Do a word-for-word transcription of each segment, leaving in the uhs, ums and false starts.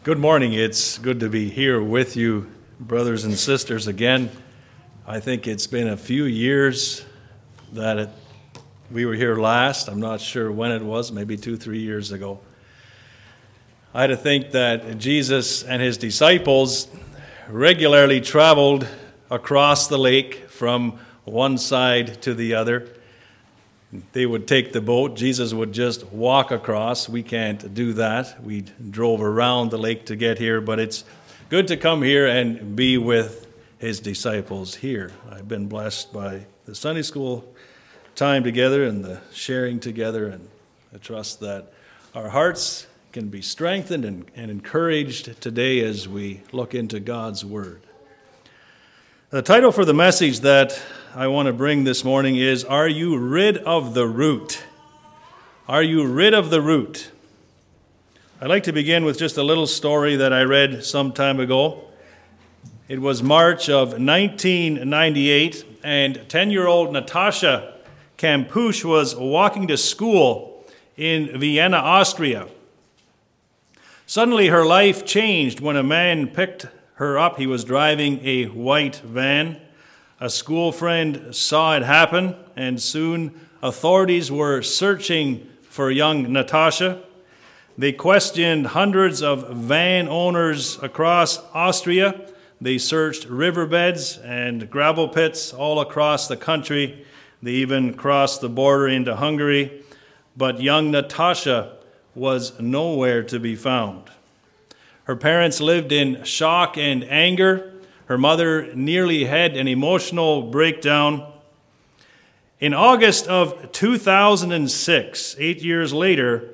Good morning. It's good to be here with you, brothers and sisters, again. I think it's been a few years that it, we were here last. I'm not sure when it was, maybe two, three years ago. I had to think that Jesus and his disciples regularly traveled across the lake from one side to the other. They would take the boat. Jesus would just walk across. We can't do that. We drove around the lake to get here, but it's good to come here and be with his disciples here. I've been blessed by the Sunday school time together and the sharing together, and I trust that our hearts can be strengthened and, and encouraged today as we look into God's Word. The title for the message that I want to bring this morning is, Are You Rid of the Root? Are you rid of the root? I'd like to begin with just a little story that I read some time ago. It was March of nineteen ninety-eight, and ten-year-old Natasha Kampusch was walking to school in Vienna, Austria. Suddenly her life changed when a man picked her up. He was driving a white van. A school friend saw it happen, and soon authorities were searching for young Natasha. They questioned hundreds of van owners across Austria. They searched riverbeds and gravel pits all across the country. They even crossed the border into Hungary. But young Natasha was nowhere to be found. Her parents lived in shock and anger. Her mother nearly had an emotional breakdown. In August of two thousand six, eight years later,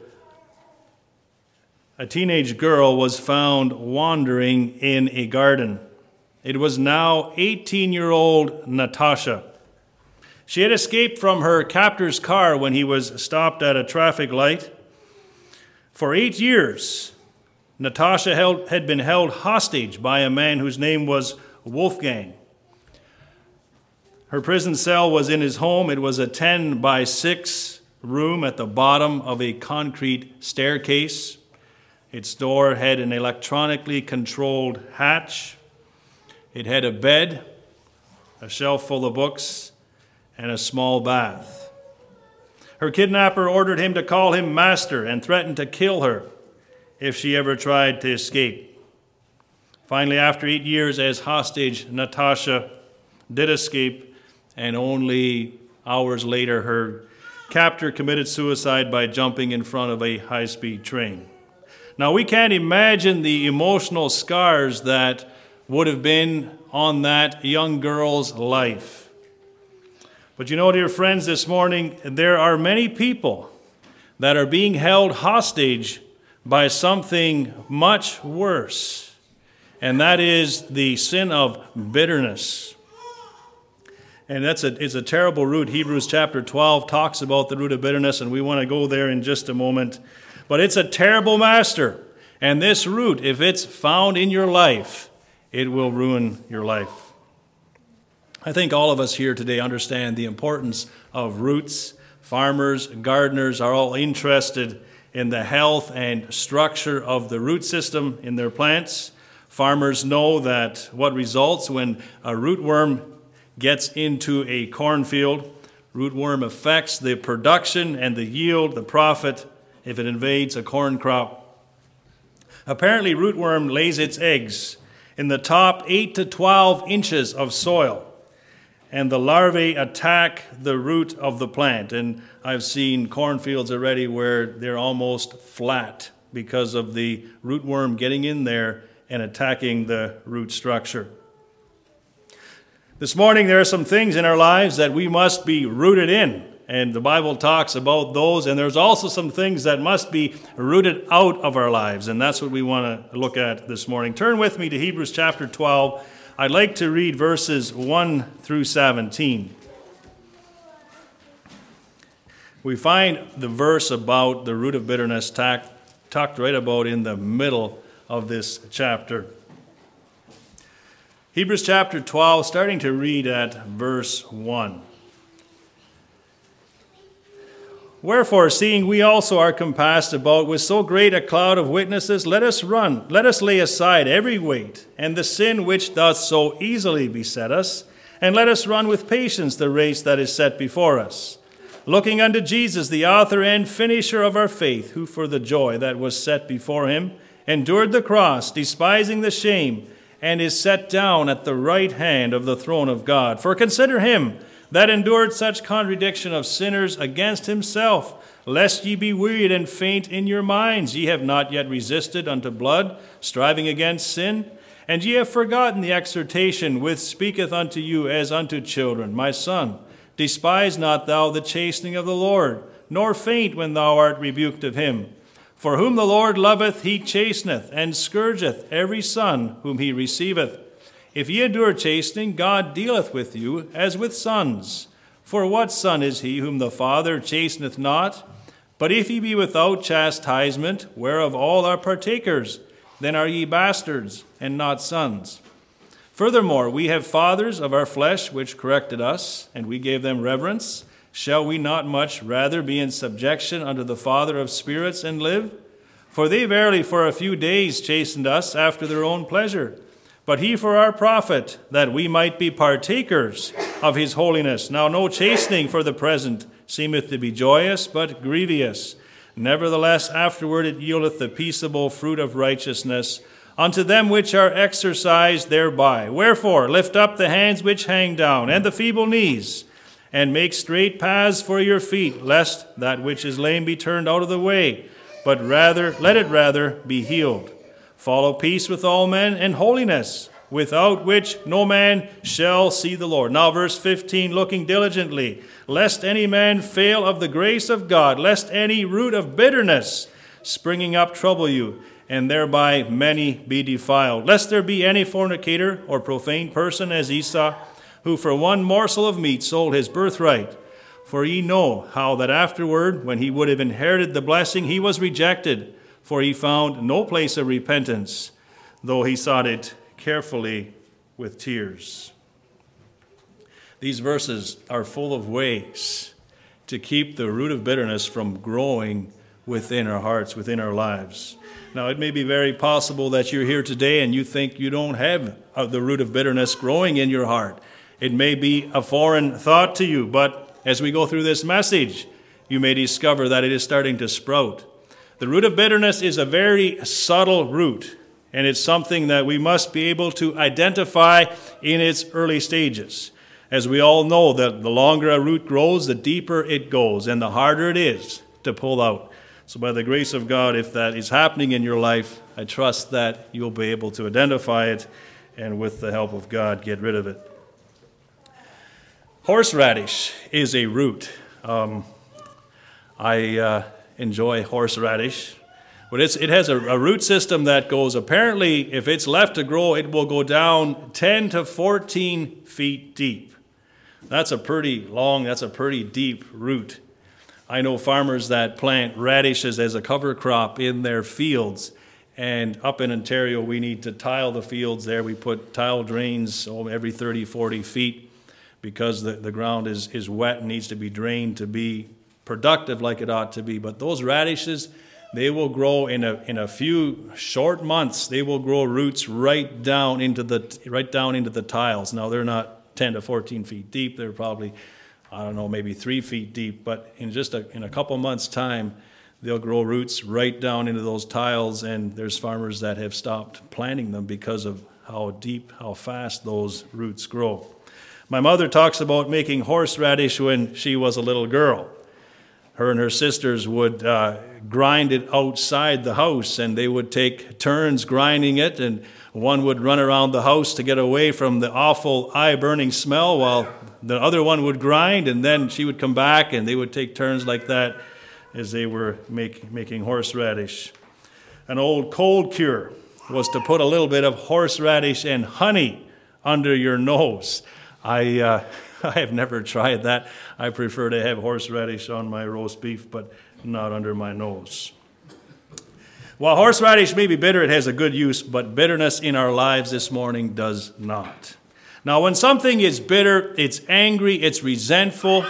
a teenage girl was found wandering in a garden. It was now eighteen-year-old Natasha. She had escaped from her captor's car when he was stopped at a traffic light. For eight years, Natasha held, had been held hostage by a man whose name was Wolfgang. Her prison cell was in his home. It was a ten by six room at the bottom of a concrete staircase. Its door had an electronically controlled hatch. It had a bed, a shelf full of books, and a small bath. Her kidnapper ordered him to call him master and threatened to kill her if she ever tried to escape. Finally, after eight years as hostage, Natasha did escape, and only hours later, her captor committed suicide by jumping in front of a high-speed train. Now, we can't imagine the emotional scars that would have been on that young girl's life. But you know, dear friends, this morning, there are many people that are being held hostage by something much worse, and that is the sin of bitterness. And that's a, it's a terrible root. Hebrews chapter twelve talks about the root of bitterness, and we want to go there in just a moment. But it's a terrible master, and this root, if it's found in your life, it will ruin your life. I think all of us here today understand the importance of roots. Farmers, gardeners are all interested in the health and structure of the root system in their plants. Farmers know that what results when a rootworm gets into a cornfield, rootworm affects the production and the yield, the profit, if it invades a corn crop. Apparently, rootworm lays its eggs in the top eight to twelve inches of soil, and the larvae attack the root of the plant. And I've seen cornfields already where they're almost flat because of the rootworm getting in there and attacking the root structure. This morning, there are some things in our lives that we must be rooted in, and the Bible talks about those, and there's also some things that must be rooted out of our lives, and that's what we want to look at this morning. Turn with me to Hebrews chapter twelve. I'd like to read verses one through seventeen. We find the verse about the root of bitterness tucked, tucked right about in the middle of this chapter. Hebrews chapter twelve, starting to read at verse one. Wherefore, seeing we also are compassed about with so great a cloud of witnesses, let us run, let us lay aside every weight, and the sin which doth so easily beset us, and let us run with patience the race that is set before us, looking unto Jesus, the author and finisher of our faith, who for the joy that was set before him endured the cross, despising the shame, and is set down at the right hand of the throne of God. For consider him that endured such contradiction of sinners against himself, lest ye be wearied and faint in your minds. Ye have not yet resisted unto blood, striving against sin, and ye have forgotten the exhortation which speaketh unto you as unto children. My son, despise not thou the chastening of the Lord, nor faint when thou art rebuked of him. For whom the Lord loveth, he chasteneth, and scourgeth every son whom he receiveth. If ye endure chastening, God dealeth with you as with sons. For what son is he whom the Father chasteneth not? But if ye be without chastisement, whereof all are partakers, then are ye bastards, and not sons. Furthermore, we have fathers of our flesh which corrected us, and we gave them reverence. Shall we not much rather be in subjection unto the Father of spirits and live? For they verily for a few days chastened us after their own pleasure, but he for our profit, that we might be partakers of his holiness. Now no chastening for the present seemeth to be joyous, but grievous. Nevertheless afterward it yieldeth the peaceable fruit of righteousness unto them which are exercised thereby. Wherefore lift up the hands which hang down, and the feeble knees, and make straight paths for your feet, lest that which is lame be turned out of the way, but rather let it rather be healed. Follow peace with all men and holiness, without which no man shall see the Lord. Now verse fifteen, looking diligently, lest any man fail of the grace of God, lest any root of bitterness springing up trouble you, and thereby many be defiled. Lest there be any fornicator or profane person as Esau, who for one morsel of meat sold his birthright. For ye know how that afterward, when he would have inherited the blessing, he was rejected, for he found no place of repentance, though he sought it carefully with tears. These verses are full of ways to keep the root of bitterness from growing within our hearts, within our lives. Now, it may be very possible that you're here today and you think you don't have the root of bitterness growing in your heart. It may be a foreign thought to you, but as we go through this message, you may discover that it is starting to sprout. The root of bitterness is a very subtle root, and it's something that we must be able to identify in its early stages. As we all know, that the longer a root grows, the deeper it goes, and the harder it is to pull out. So by the grace of God, if that is happening in your life, I trust that you'll be able to identify it, and with the help of God, get rid of it. Horseradish is a root. Um, I uh, enjoy horseradish, but it's, it has a, a root system that goes, apparently, if it's left to grow, it will go down ten to fourteen feet deep. That's a pretty long, that's a pretty deep root. I know farmers that plant radishes as a cover crop in their fields, and up in Ontario, we need to tile the fields there. We put tile drains oh, every thirty, forty feet. Because the, the ground is, is wet and needs to be drained to be productive like it ought to be. But those radishes, they will grow in a in a few short months. They will grow roots right down into the right down into the tiles. Now they're not ten to fourteen feet deep. They're probably, I don't know, maybe three feet deep. But in just a, in a couple months' time, they'll grow roots right down into those tiles. And there's farmers that have stopped planting them because of how deep, how fast those roots grow. My mother talks about making horseradish when she was a little girl. Her and her sisters would uh, grind it outside the house, and they would take turns grinding it, and one would run around the house to get away from the awful eye-burning smell while the other one would grind, and then she would come back, and they would take turns like that as they were make, making horseradish. An old cold cure was to put a little bit of horseradish and honey under your nose. I uh, I have never tried that. I prefer to have horseradish on my roast beef, but not under my nose. While horseradish may be bitter, it has a good use, but bitterness in our lives this morning does not. Now, when something is bitter, it's angry, it's resentful,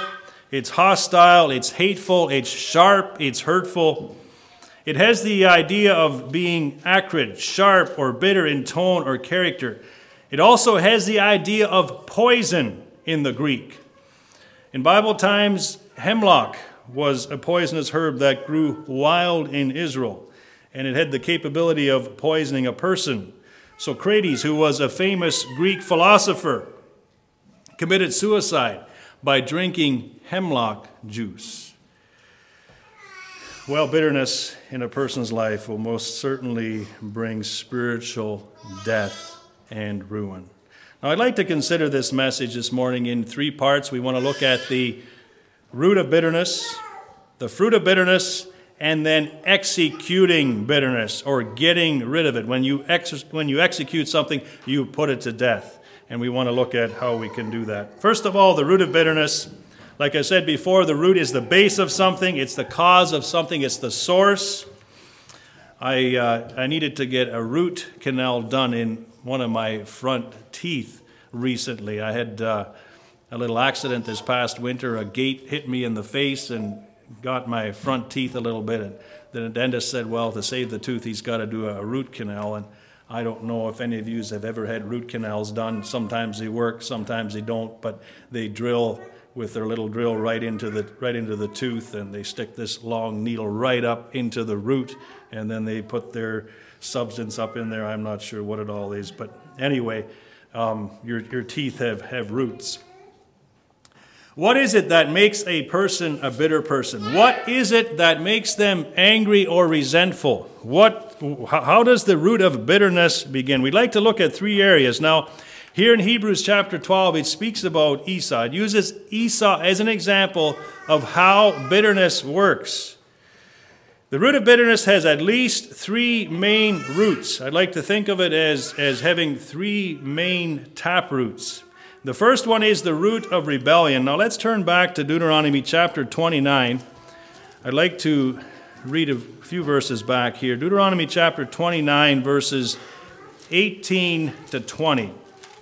It's hostile, it's hateful, it's sharp, it's hurtful. It has the idea of being acrid, sharp, or bitter in tone or character. It also has the idea of poison in the Greek. In Bible times, hemlock was a poisonous herb that grew wild in Israel, and it had the capability of poisoning a person. Socrates, who was a famous Greek philosopher, committed suicide by drinking hemlock juice. Well, bitterness in a person's life will most certainly bring spiritual death and ruin. Now, I'd like to consider this message this morning in three parts. We want to look at the root of bitterness, the fruit of bitterness, and then executing bitterness, or getting rid of it. When you ex- when you execute something, you put it to death. And we want to look at how we can do that. First of all, the root of bitterness. Like I said before, the root is the base of something. It's the cause of something. It's the source. I uh, I needed to get a root canal done in one of my front teeth recently. I had uh, a little accident this past winter. A gate hit me in the face and got my front teeth a little bit. And then the dentist said, well, to save the tooth, he's got to do a root canal. And I don't know if any of you have ever had root canals done. Sometimes they work, sometimes they don't, but they drill with their little drill right into the right into the tooth, and they stick this long needle right up into the root, and then they put their substance up in there. I'm not sure what it all is, but anyway, um, your your teeth have, have roots. What is it that makes a person a bitter person? What is it that makes them angry or resentful? What? How does the root of bitterness begin? We'd like to look at three areas. Now, here in Hebrews chapter twelve, it speaks about Esau. It uses Esau as an example of how bitterness works. The root of bitterness has at least three main roots. I'd like to think of it as, as having three main tap roots. The first one is the root of rebellion. Now let's turn back to Deuteronomy chapter twenty-nine. I'd like to read a few verses back here. Deuteronomy chapter twenty-nine, verses eighteen to twenty.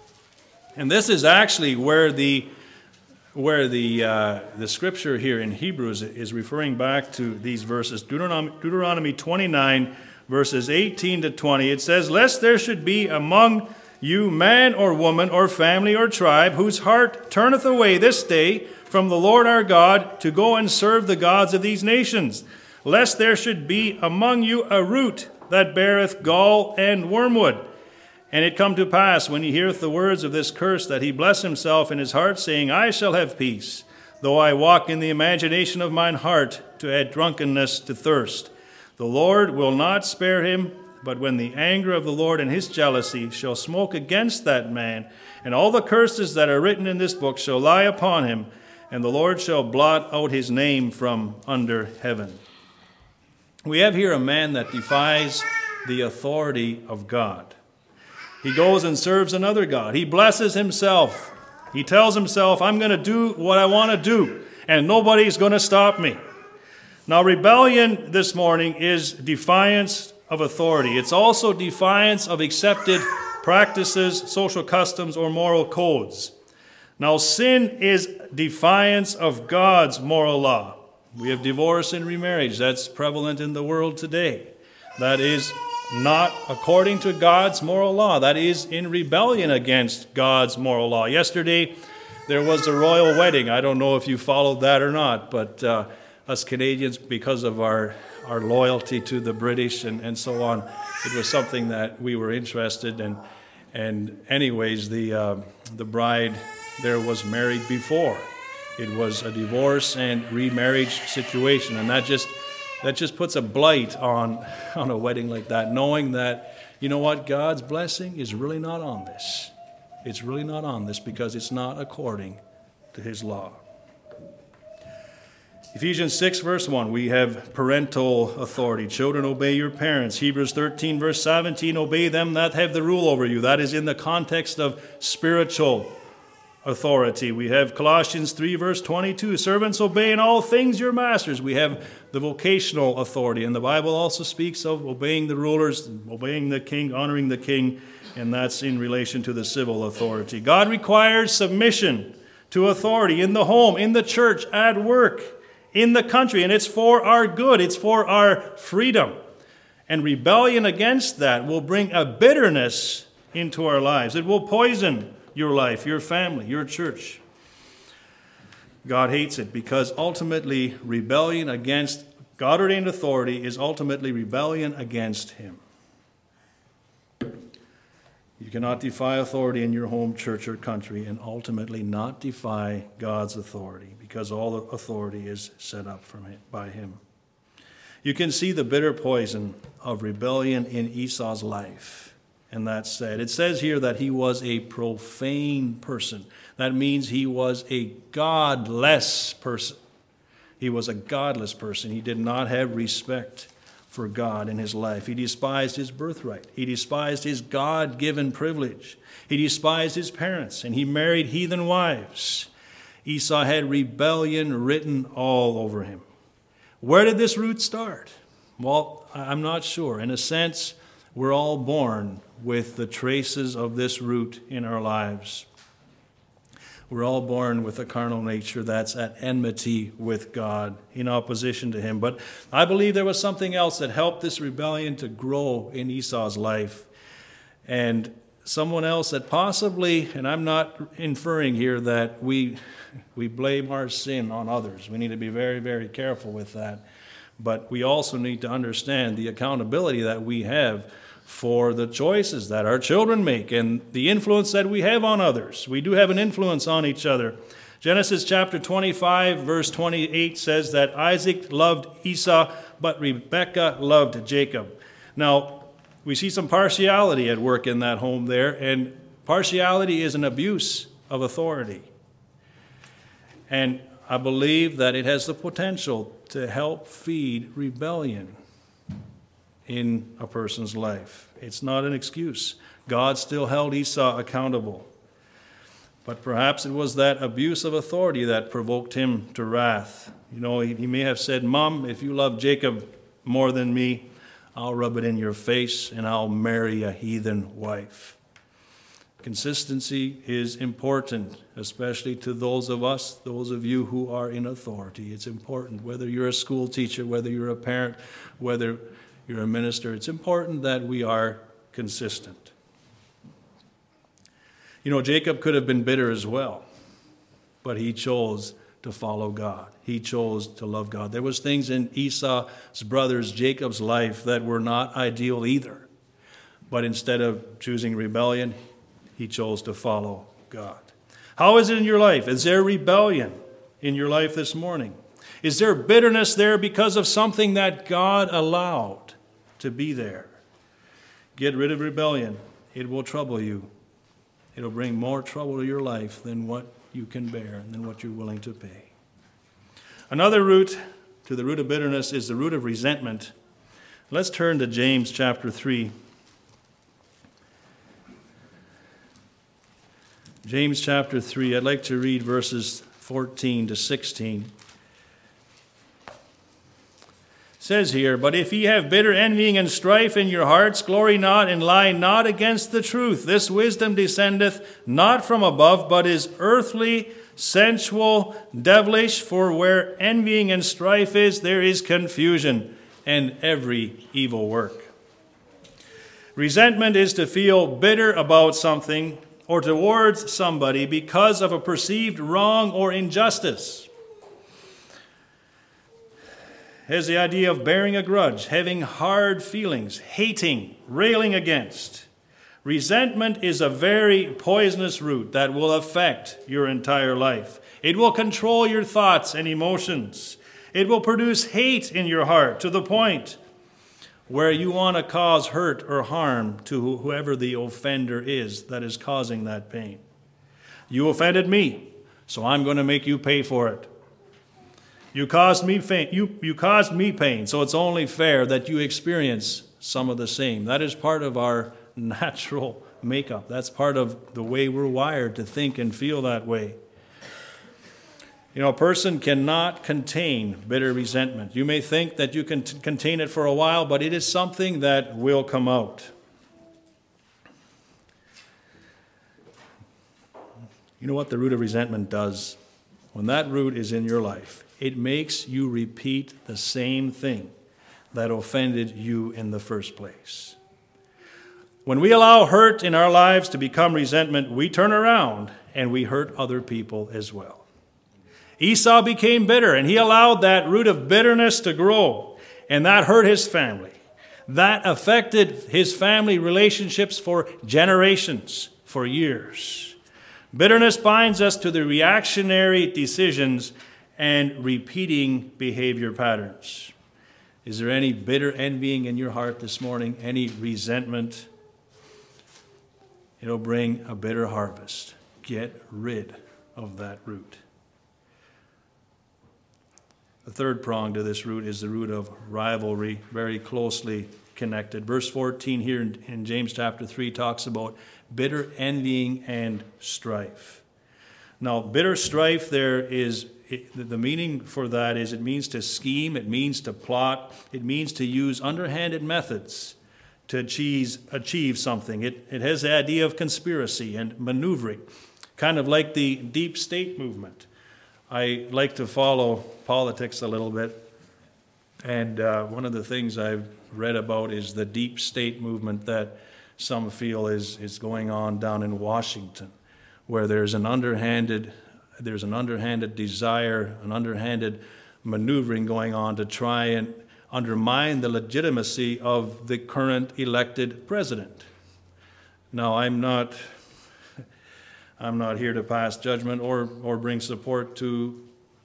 And this is actually where the where the uh, the scripture here in Hebrews is referring back to these verses. Deuteronomy, Deuteronomy twenty-nine, verses eighteen to twenty. It says, "Lest there should be among you man or woman or family or tribe whose heart turneth away this day from the Lord our God to go and serve the gods of these nations. Lest there should be among you a root that beareth gall and wormwood. And it come to pass, when he heareth the words of this curse, that he bless himself in his heart, saying, I shall have peace, though I walk in the imagination of mine heart to add drunkenness to thirst. The Lord will not spare him, but when the anger of the Lord and his jealousy shall smoke against that man, and all the curses that are written in this book shall lie upon him, and the Lord shall blot out his name from under heaven." We have here a man that defies the authority of God. He goes and serves another god. He blesses himself. He tells himself, I'm going to do what I want to do, and nobody's going to stop me. Now, rebellion this morning is defiance of authority. It's also defiance of accepted practices, social customs, or moral codes. Now, sin is defiance of God's moral law. We have divorce and remarriage. That's prevalent in the world today. That is not according to God's moral law. That is in rebellion against God's moral law. Yesterday, there was a royal wedding. I don't know if you followed that or not, but uh, us Canadians, because of our, our loyalty to the British and, and so on, it was something that we were interested in. And anyways, the uh, the bride there was married before. It was a divorce and remarriage situation, and that just that just puts a blight on, on a wedding like that, knowing that, you know what, God's blessing is really not on this. It's really not on this because it's not according to his law. Ephesians six, verse one, we have parental authority. Children, obey your parents. Hebrews thirteen, verse seventeen, obey them that have the rule over you. That is in the context of spiritual authority. We have Colossians three, verse twenty-two, servants, obey in all things your masters. We have the vocational authority, and the Bible also speaks of obeying the rulers, obeying the king, honoring the king, and that's in relation to the civil authority. God requires submission to authority in the home, in the church, at work, in the country, and it's for our good, it's for our freedom. And rebellion against that will bring a bitterness into our lives. It will poison your life, your family, your church. God hates it because ultimately rebellion against God-ordained authority is ultimately rebellion against Him. You cannot defy authority in your home, church, or country and ultimately not defy God's authority because all the authority is set up from him, by Him. You can see the bitter poison of rebellion in Esau's life, and that's sad. It says here that he was a profane person. That means he was a godless person. He was a godless person. He did not have respect for God in his life. He despised his birthright. He despised his God-given privilege. He despised his parents, and he married heathen wives. Esau had rebellion written all over him. Where did this root start? Well, I'm not sure. In a sense, we're all born with the traces of this root in our lives. We're all born with a carnal nature that's at enmity with God, in opposition to Him. But I believe there was something else that helped this rebellion to grow in Esau's life. And someone else that possibly, and I'm not inferring here that we we blame our sin on others. We need to be very, very careful with that. But we also need to understand the accountability that we have for the choices that our children make and the influence that we have on others. We do have an influence on each other. Genesis chapter twenty-five, verse twenty-eight says that Isaac loved Esau, but Rebekah loved Jacob. Now, we see some partiality at work in that home there, and partiality is an abuse of authority. And I believe that it has the potential to help feed rebellion in a person's life. It's not an excuse. God still held Esau accountable. But perhaps it was that abuse of authority that provoked him to wrath. You know, he, he may have said, Mom, if you love Jacob more than me, I'll rub it in your face and I'll marry a heathen wife. Consistency is important, especially to those of us, those of you who are in authority. It's important, whether you're a school teacher, whether you're a parent, whether you're a minister. It's important that we are consistent. You know, Jacob could have been bitter as well, but he chose to follow God. He chose to love God. There was things in Esau's brother's, Jacob's life that were not ideal either. But instead of choosing rebellion, he chose to follow God. How is it in your life? Is there rebellion in your life this morning? Is there bitterness there because of something that God allowed to be there? Get rid of rebellion. It will trouble you. It'll bring more trouble to your life than what you can bear and than what you're willing to pay. Another root to the root of bitterness is the root of resentment. Let's turn to James chapter three. James chapter three, I'd like to read verses fourteen to sixteen. It says here, But if ye have bitter envying and strife in your hearts, glory not and lie not against the truth. This wisdom descendeth not from above, but is earthly, sensual, devilish. For where envying and strife is, there is confusion and every evil work. Resentment is to feel bitter about something or towards somebody because of a perceived wrong or injustice. Has the idea of bearing a grudge, having hard feelings, hating, railing against. Resentment is a very poisonous root that will affect your entire life. It will control your thoughts and emotions. It will produce hate in your heart to the point where you want to cause hurt or harm to whoever the offender is that is causing that pain. You offended me, so I'm going to make you pay for it. You caused me pain, you, you caused me pain, so it's only fair that you experience some of the same. That is part of our natural makeup. That's part of the way we're wired to think and feel that way. You know, a person cannot contain bitter resentment. You may think that you can t- contain it for a while, but it is something that will come out. You know what the root of resentment does? When that root is in your life, it makes you repeat the same thing that offended you in the first place. When we allow hurt in our lives to become resentment, we turn around and we hurt other people as well. Esau became bitter, and he allowed that root of bitterness to grow, and that hurt his family. That affected his family relationships for generations, for years. Bitterness binds us to the reactionary decisions and repeating behavior patterns. Is there any bitter envying in your heart this morning? Any resentment? It'll bring a bitter harvest. Get rid of that root. The third prong to this root is the root of rivalry, very closely connected. Verse fourteen here in, in James chapter three talks about bitter envying and strife. Now, bitter strife, there is, it, the meaning for that is it means to scheme, it means to plot, it means to use underhanded methods to achieve, achieve something. It, it has the idea of conspiracy and maneuvering, kind of like the deep state movement. I like to follow politics a little bit, and uh, one of the things I've read about is the deep state movement that some feel is, is going on down in Washington, where there's an underhanded, there's an underhanded desire, an underhanded maneuvering going on to try and undermine the legitimacy of the current elected president. Now, I'm not, I'm not here to pass judgment or, or bring support to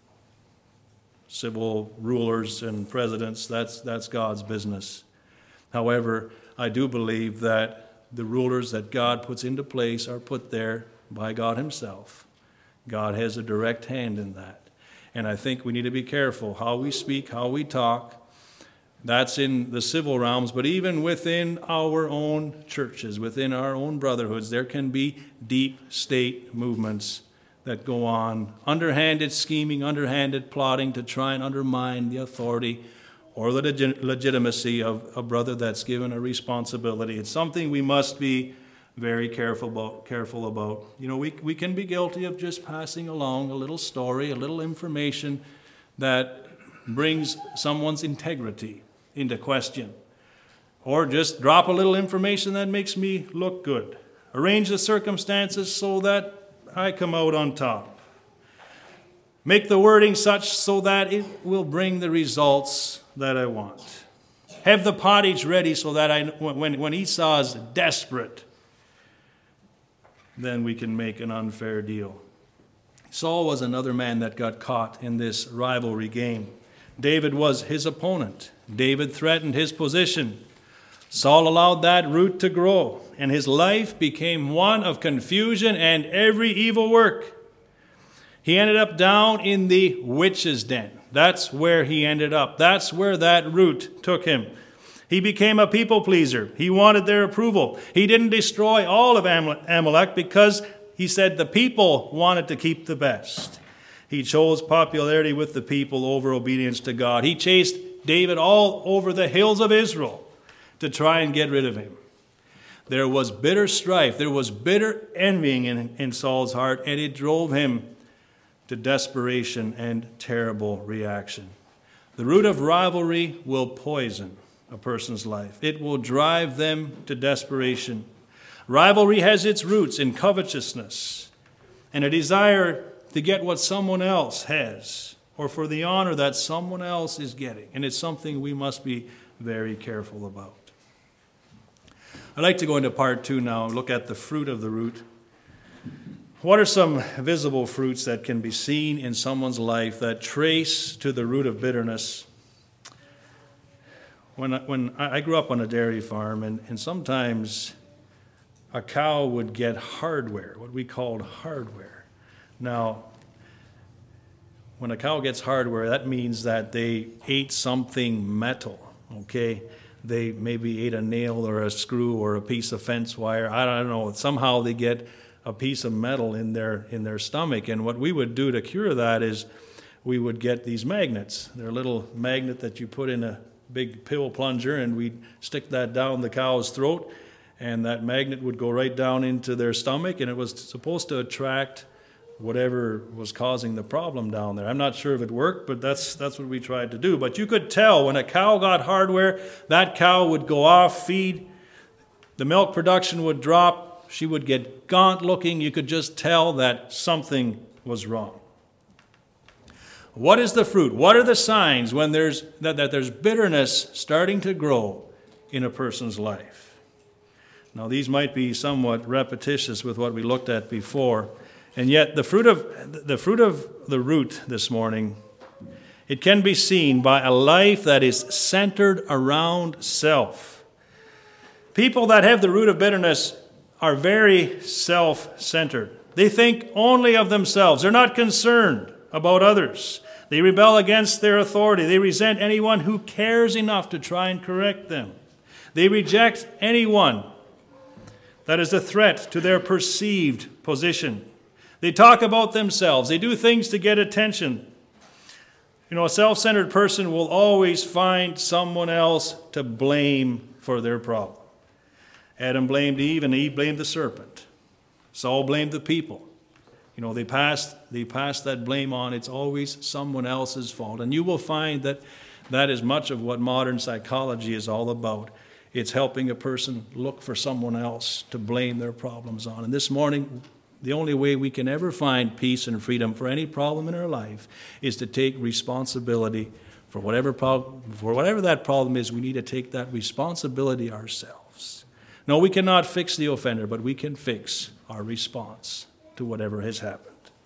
civil rulers and presidents. That's, that's God's business. However, I do believe that the rulers that God puts into place are put there by God himself. God has a direct hand in that. And I think we need to be careful how we speak, how we talk. That's in the civil realms, but even within our own churches, within our own brotherhoods, there can be deep state movements that go on, underhanded scheming, underhanded plotting to try and undermine the authority or the leg- legitimacy of a brother that's given a responsibility. It's something we must be very careful about. Careful about. You know, we, we can be guilty of just passing along a little story, a little information that brings someone's integrity into question. Or just drop a little information that makes me look good. Arrange the circumstances so that I come out on top. Make the wording such so that it will bring the results that I want. Have the pottage ready so that I, when, when Esau is desperate, then we can make an unfair deal. Saul was another man that got caught in this rivalry game. David was his opponent. David threatened his position. Saul allowed that root to grow, and his life became one of confusion and every evil work. He ended up down in the witch's den. That's where he ended up. That's where that root took him. He became a people pleaser. He wanted their approval. He didn't destroy all of Amalek because he said the people wanted to keep the best. He chose popularity with the people over obedience to God. He chased David all over the hills of Israel to try and get rid of him. There was bitter strife. There was bitter envying in, in Saul's heart, and it drove him to desperation and terrible reaction. The root of rivalry will poison a person's life. It will drive them to desperation. Rivalry has its roots in covetousness and a desire to get what someone else has or for the honor that someone else is getting. And it's something we must be very careful about. I'd like to go into part two now and look at the fruit of the root. What are some visible fruits that can be seen in someone's life that trace to the root of bitterness? When I, when I grew up on a dairy farm, and, and sometimes a cow would get hardware, what we called hardware. Now, when a cow gets hardware, that means that they ate something metal, okay? They maybe ate a nail or a screw or a piece of fence wire. I don't know. Somehow they get a piece of metal in their in their stomach. And what we would do to cure that is we would get these magnets. They're a little magnet that you put in a big pill plunger, and we'd stick that down the cow's throat, and that magnet would go right down into their stomach, and it was supposed to attract whatever was causing the problem down there. I'm not sure if it worked, but that's that's what we tried to do. But you could tell when a cow got hardware, that cow would go off feed, the milk production would drop, she would get gaunt looking. You could just tell that something was wrong. What is the fruit? What are the signs when there's that, that there's bitterness starting to grow in a person's life? Now, these might be somewhat repetitious with what we looked at before, and yet the fruit of the fruit of the root this morning, it can be seen by a life that is centered around self. People that have the root of bitterness are very self-centered. They think only of themselves. They're not concerned about others. They rebel against their authority. They resent anyone who cares enough to try and correct them. They reject anyone that is a threat to their perceived position. They talk about themselves. They do things to get attention. You know, a self-centered person will always find someone else to blame for their problem. Adam blamed Eve, and Eve blamed the serpent. Saul blamed the people. You know, they passed, they passed that blame on. It's always someone else's fault. And you will find that that is much of what modern psychology is all about. It's helping a person look for someone else to blame their problems on. And this morning, the only way we can ever find peace and freedom for any problem in our life is to take responsibility for whatever problem, for whatever that problem is. We need to take that responsibility ourselves. No, we cannot fix the offender, but we can fix our response to whatever has happened.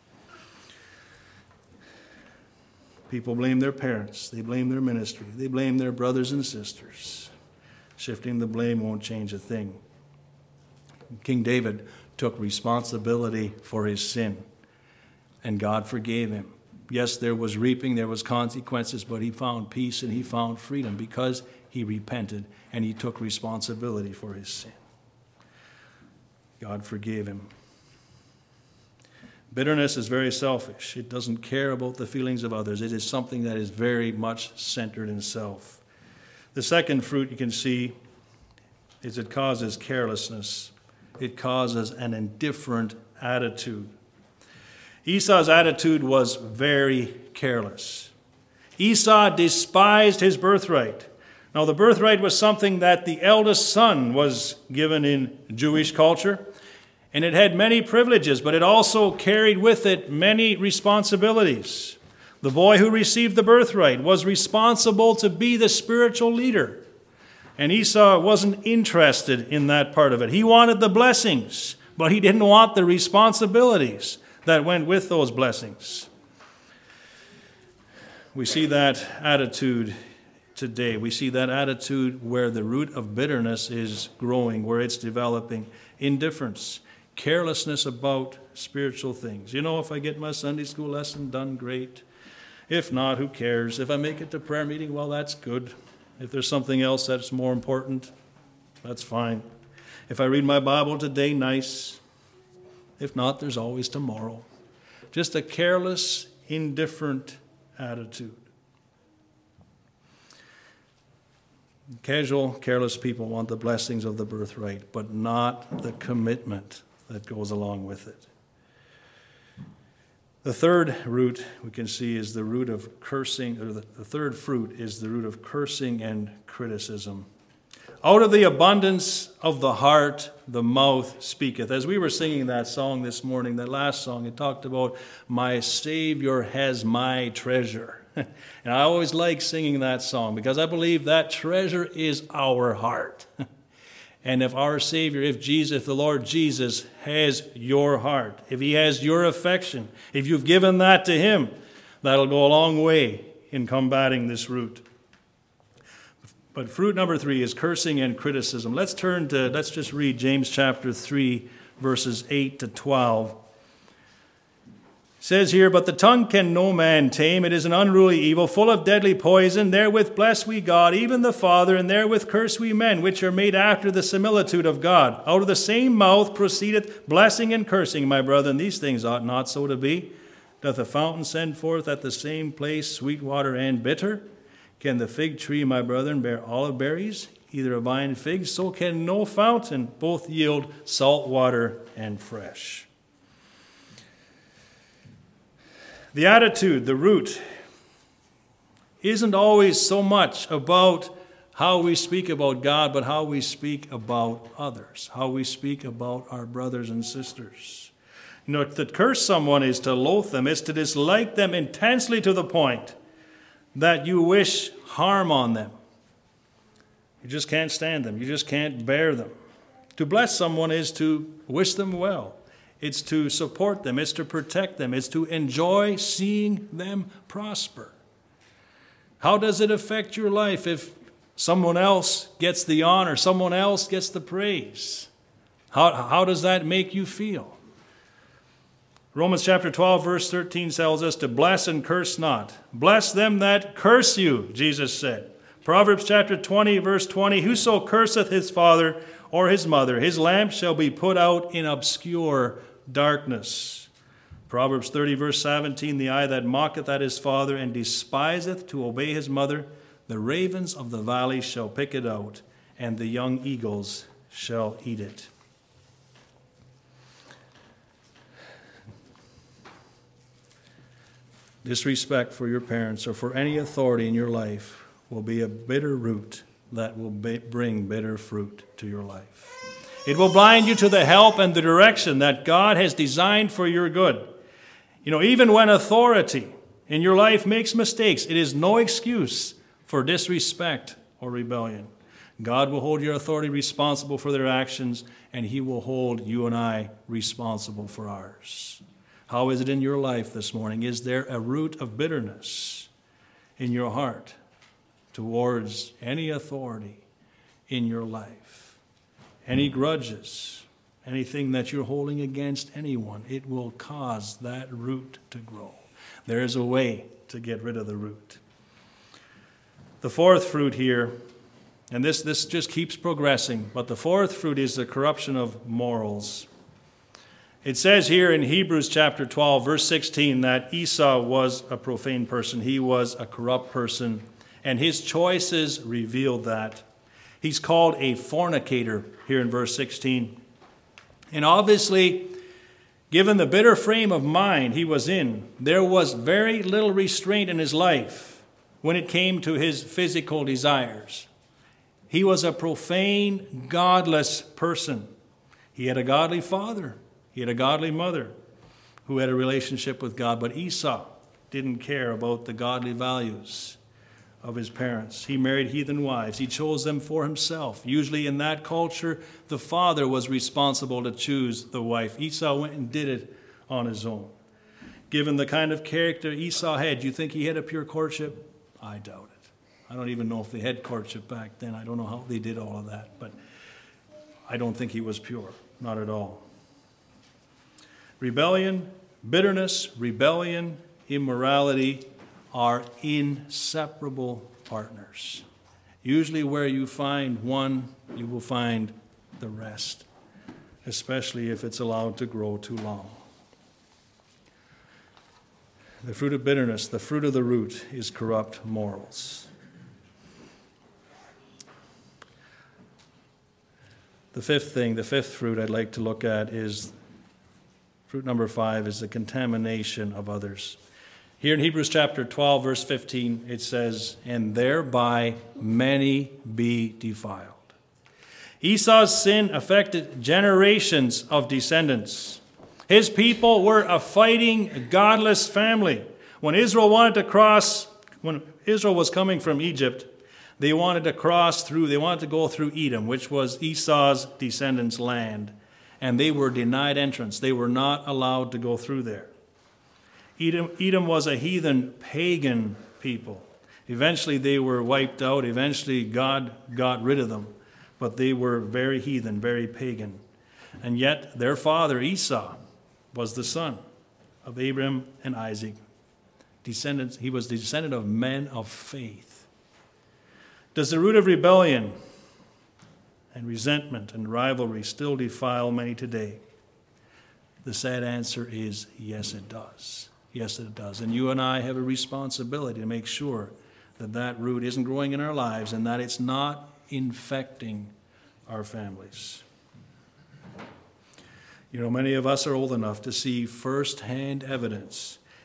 People blame their parents. They blame their ministry. They blame their brothers and sisters. Shifting the blame won't change a thing. King David took responsibility for his sin, and God forgave him. Yes, there was reaping, there was consequences, but he found peace and he found freedom because he repented and he took responsibility for his sin. God forgave him. Bitterness is very selfish. It doesn't care about the feelings of others. It is something that is very much centered in self. The second fruit you can see is it causes carelessness. It causes an indifferent attitude. Esau's attitude was very careless. Esau despised his birthright. Now, the birthright was something that the eldest son was given in Jewish culture, and it had many privileges, but it also carried with it many responsibilities. The boy who received the birthright was responsible to be the spiritual leader, and Esau wasn't interested in that part of it. He wanted the blessings, but he didn't want the responsibilities that went with those blessings. We see that attitude today. We see that attitude where the root of bitterness is growing, where it's developing. Indifference, carelessness about spiritual things. You know, if I get my Sunday school lesson done, great. If not, who cares? If I make it to prayer meeting, well, that's good. If there's something else that's more important, that's fine. If I read my Bible today, nice. If not, there's always tomorrow. Just a careless, indifferent attitude. Casual, careless people want the blessings of the birthright, but not the commitment that goes along with it. The third root we can see is the root of cursing, or the, the third fruit is the root of cursing and criticism. Out of the abundance of the heart, the mouth speaketh. As we were singing that song this morning, that last song, it talked about, my Savior has my treasure. And I always like singing that song because I believe that treasure is our heart. And if our Savior, if Jesus, if the Lord Jesus has your heart, if he has your affection, if you've given that to him, that'll go a long way in combating this root. But fruit number three is cursing and criticism. Let's turn to, let's just read James chapter three, verses eight to twelve. It says here, but the tongue can no man tame. It is an unruly evil, full of deadly poison. Therewith bless we God, even the Father, and therewith curse we men, which are made after the similitude of God. Out of the same mouth proceedeth blessing and cursing, my brethren. These things ought not so to be. Doth a fountain send forth at the same place sweet water and bitter? Can the fig tree, my brethren, bear olive berries, either a vine figs? So can no fountain both yield salt water and fresh. The attitude, the root, isn't always so much about how we speak about God, but how we speak about others, how we speak about our brothers and sisters. You know, to curse someone is to loathe them, is to dislike them intensely to the point that you wish harm on them. You just can't stand them. You just can't bear them. To bless someone is to wish them well. It's to support them. It's to protect them. It's to enjoy seeing them prosper. How does it affect your life if someone else gets the honor, someone else gets the praise? How, how does that make you feel? Romans chapter twelve, verse thirteen tells us to bless and curse not. Bless them that curse you, Jesus said. Proverbs chapter twenty, verse twenty, whoso curseth his father or his mother, his lamp shall be put out in obscure darkness. Proverbs thirty, verse seventeen, the eye that mocketh at his father and despiseth to obey his mother, the ravens of the valley shall pick it out, and the young eagles shall eat it. Disrespect for your parents or for any authority in your life will be a bitter root that will be, bring bitter fruit to your life. It will blind you to the help and the direction that God has designed for your good. You know, even when authority in your life makes mistakes, it is no excuse for disrespect or rebellion. God will hold your authority responsible for their actions, and he will hold you and I responsible for ours. How is it in your life this morning? Is there a root of bitterness in your heart towards any authority in your life? Any grudges, anything that you're holding against anyone, it will cause that root to grow. There is a way to get rid of the root. The fourth fruit here, and this, this just keeps progressing, but the fourth fruit is the corruption of morals. It says here in Hebrews chapter twelve, verse sixteen, that Esau was a profane person. He was a corrupt person, and his choices revealed that. He's called a fornicator here in verse sixteen. And obviously, given the bitter frame of mind he was in, there was very little restraint in his life when it came to his physical desires. He was a profane, godless person. He had a godly father. He had a godly mother who had a relationship with God, but Esau didn't care about the godly values of his parents. He married heathen wives. He chose them for himself. Usually in that culture, the father was responsible to choose the wife. Esau went and did it on his own. Given the kind of character Esau had, do you think he had a pure courtship? I doubt it. I don't even know if they had courtship back then. I don't know how they did all of that, but I don't think he was pure. Not at all. Rebellion, bitterness, rebellion, immorality are inseparable partners. Usually where you find one, you will find the rest, especially if it's allowed to grow too long. The fruit of bitterness, the fruit of the root, is corrupt morals. The fifth thing, the fifth fruit I'd like to look at is, fruit number five, is the contamination of others. Here in Hebrews chapter twelve, verse fifteen, it says, and thereby many be defiled. Esau's sin affected generations of descendants. His people were a fighting, godless family. When Israel wanted to cross, when Israel was coming from Egypt, they wanted to cross through, they wanted to go through Edom, which was Esau's descendants' land. And they were denied entrance. They were not allowed to go through there. Edom, Edom was a heathen, pagan people. Eventually they were wiped out. Eventually God got rid of them. But they were very heathen, very pagan. And yet their father, Esau, was the son of Abraham and Isaac. Descendants, he was the descendant of men of faith. Does the root of rebellion and resentment and rivalry still defile many today? The sad answer is yes, it does. Yes, it does. And you and I have a responsibility to make sure that that root isn't growing in our lives and that it's not infecting our families. You know, many of us are old enough to see firsthand evidence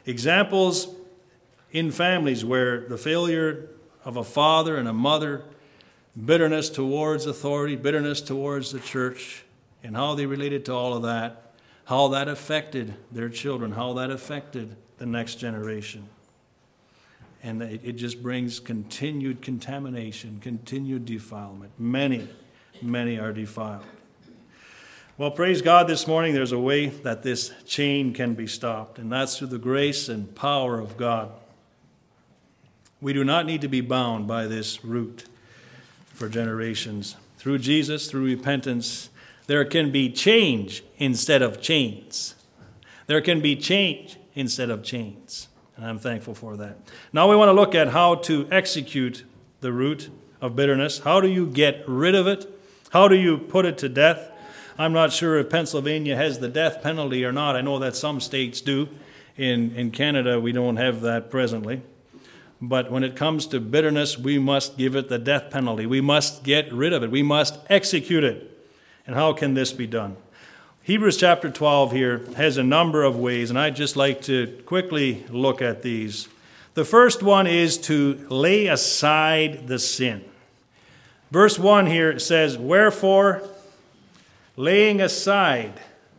Examples in families where the failure of a father and a mother, bitterness towards authority, bitterness towards the church, and how they related to all of that, how that affected their children, how that affected the next generation. And it, it just brings continued contamination, continued defilement. Many, many are defiled. Well, praise God, this morning there's a way that this chain can be stopped, and that's through the grace and power of God. We do not need to be bound by this root for generations. Through Jesus, through repentance, there can be change instead of chains. There can be change instead of chains. And I'm thankful for that. Now we want to look at how to execute the root of bitterness. How do you get rid of it? How do you put it to death? I'm not sure if Pennsylvania has the death penalty or not. I know that some states do. In, in Canada, we don't have that presently. But when it comes to bitterness, we must give it the death penalty. We must get rid of it. We must execute it. And how can this be done? Hebrews chapter twelve here has a number of ways, and I'd just like to quickly look at these. The first one is to lay aside the sin. Verse one here says, "Wherefore, laying aside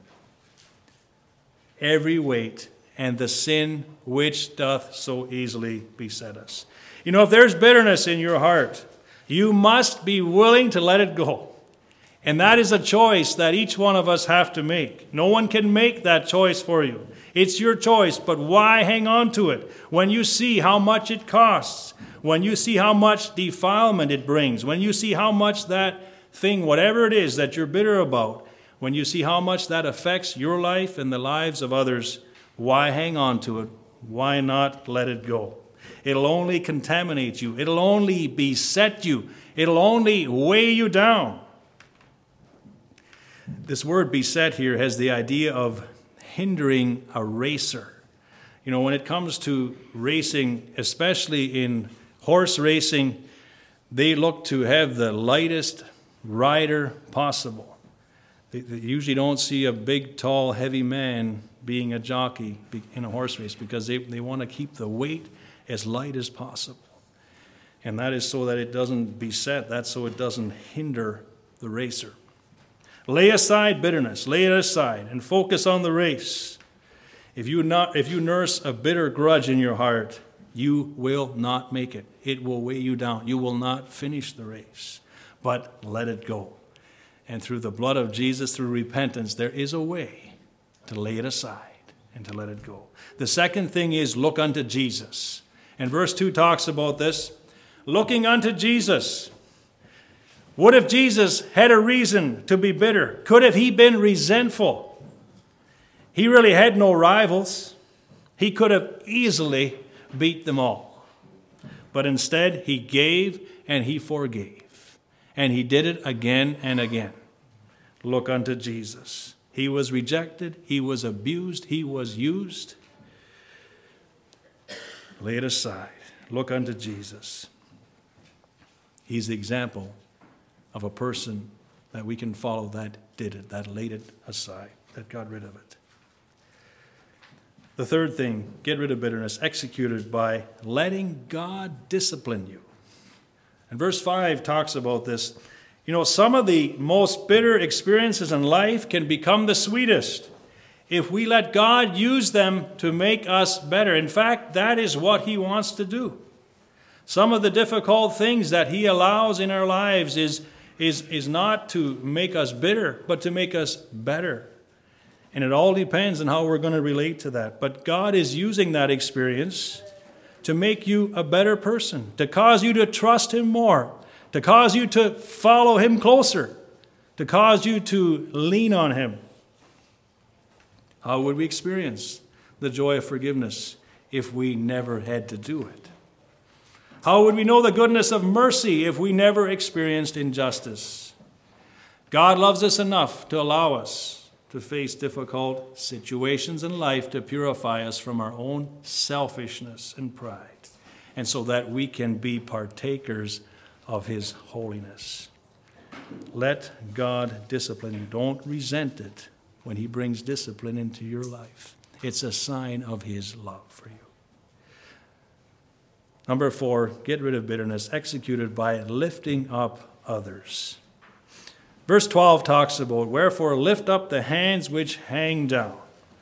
every weight and the sin which doth so easily beset us." You know, if there's bitterness in your heart, you must be willing to let it go. And that is a choice that each one of us have to make. No one can make that choice for you. It's your choice, but why hang on to it? When you see how much it costs, when you see how much defilement it brings, when you see how much that thing, whatever it is that you're bitter about, when you see how much that affects your life and the lives of others, why hang on to it? Why not let it go? It'll only contaminate you. It'll only beset you. It'll only weigh you down. This word beset here has the idea of hindering a racer. You know, when it comes to racing, especially in horse racing, they look to have the lightest rider possible. They, they usually don't see a big, tall, heavy man being a jockey in a horse race because they, they want to keep the weight as light as possible. And that is so that it doesn't beset. That's so it doesn't hinder the racer. Lay aside bitterness. Lay it aside and focus on the race. If you not, if you nurse a bitter grudge in your heart, you will not make it. It will weigh you down. You will not finish the race. But let it go. And through the blood of Jesus, through repentance, there is a way to lay it aside and to let it go. The second thing is look unto Jesus. And verse two talks about this. Looking unto Jesus. What if Jesus had a reason to be bitter? Could have he been resentful? He really had no rivals. He could have easily beat them all. But instead, he gave and he forgave. And he did it again and again. Look unto Jesus. He was rejected. He was abused. He was used. Lay it aside. Look unto Jesus. He's the example of a person that we can follow that did it, that laid it aside, that got rid of it. The third thing, get rid of bitterness, executed by letting God discipline you. And verse five talks about this. You know, some of the most bitter experiences in life can become the sweetest if we let God use them to make us better. In fact, that is what he wants to do. Some of the difficult things that he allows in our lives is Is, is not to make us bitter, but to make us better. And it all depends on how we're going to relate to that. But God is using that experience to make you a better person, to cause you to trust him more, to cause you to follow him closer, to cause you to lean on him. How would we experience the joy of forgiveness if we never had to do it? How would we know the goodness of mercy if we never experienced injustice? God loves us enough to allow us to face difficult situations in life to purify us from our own selfishness and pride, and so that we can be partakers of his holiness. Let God discipline you. Don't resent it when he brings discipline into your life. It's a sign of his love for you. Number four, get rid of bitterness, executed by lifting up others. Verse twelve talks about, wherefore lift up the hands which hang down.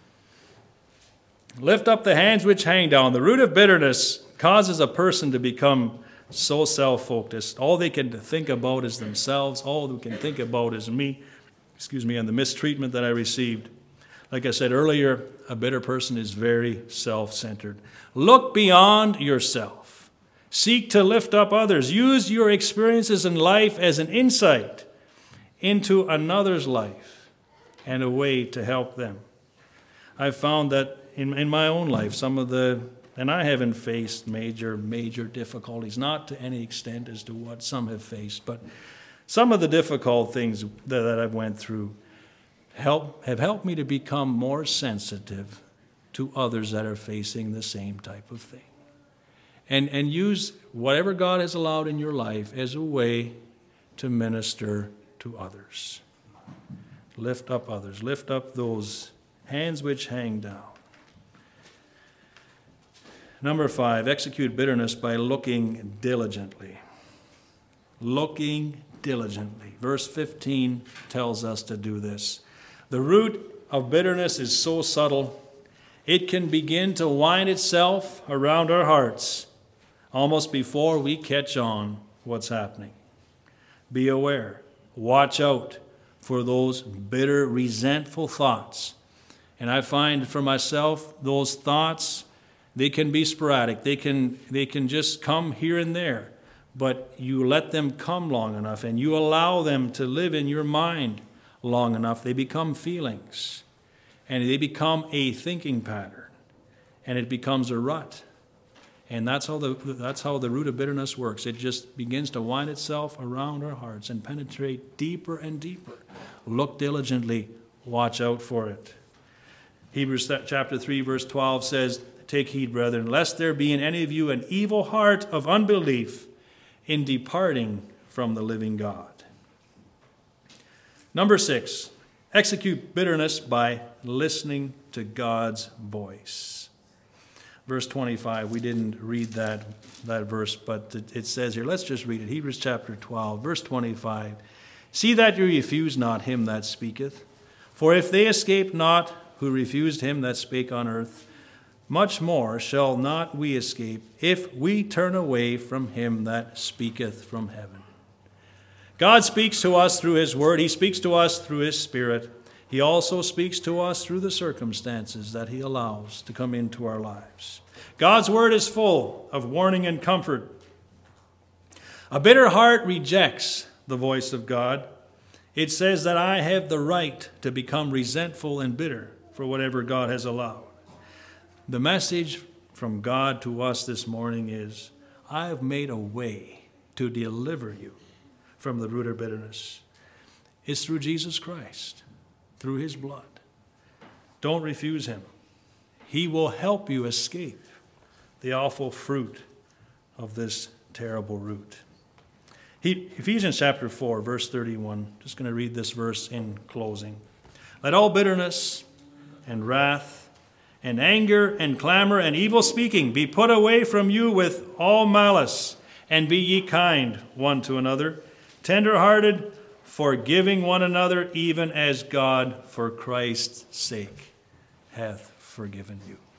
Lift up the hands which hang down. The root of bitterness causes a person to become so self-focused. All they can think about is themselves. All they can think about is me, excuse me, and the mistreatment that I received. Like I said earlier, a bitter person is very self-centered. Look beyond yourself. Seek to lift up others. Use your experiences in life as an insight into another's life and a way to help them. I've found that in, in my own life, some of the, and I haven't faced major, major difficulties, not to any extent as to what some have faced, but some of the difficult things that, that I've went through help, have helped me to become more sensitive to others that are facing the same type of thing. And, and use whatever God has allowed in your life as a way to minister to others. Lift up others. Lift up those hands which hang down. Number five, execute bitterness by looking diligently. Looking diligently. Verse fifteen tells us to do this. The root of bitterness is so subtle, it can begin to wind itself around our hearts almost before we catch on what's happening. Be aware. Watch out for those bitter, resentful thoughts. And I find for myself, those thoughts, they can be sporadic. They can, they can just come here and there. But you let them come long enough and you allow them to live in your mind long enough, they become feelings. And they become a thinking pattern. And it becomes a rut. And that's how the that's how the root of bitterness works. It just begins to wind itself around our hearts and penetrate deeper and deeper. Look diligently. Watch out for it. Hebrews chapter three, verse twelve says, take heed, brethren, lest there be in any of you an evil heart of unbelief in departing from the living God. Number six, execute bitterness by listening to God's voice. Verse twenty-five, we didn't read that, that verse, but it, it says here, let's just read it. Hebrews chapter twelve, verse twenty-five. See that you refuse not him that speaketh. For if they escape not who refused him that spake on earth, much more shall not we escape if we turn away from him that speaketh from heaven. God speaks to us through his word. He speaks to us through his Spirit. He also speaks to us through the circumstances that he allows to come into our lives. God's word is full of warning and comfort. A bitter heart rejects the voice of God. It says that I have the right to become resentful and bitter for whatever God has allowed. The message from God to us this morning is, I have made a way to deliver you from the root of bitterness. It's through Jesus Christ. Through his blood. Don't refuse him. He will help you escape the awful fruit of this terrible root. He, Ephesians chapter four, verse thirty-one. Just going to read this verse in closing. Let all bitterness and wrath and anger and clamor and evil speaking be put away from you with all malice, and be ye kind one to another, tender-hearted, forgiving one another, even as God, for Christ's sake, hath forgiven you.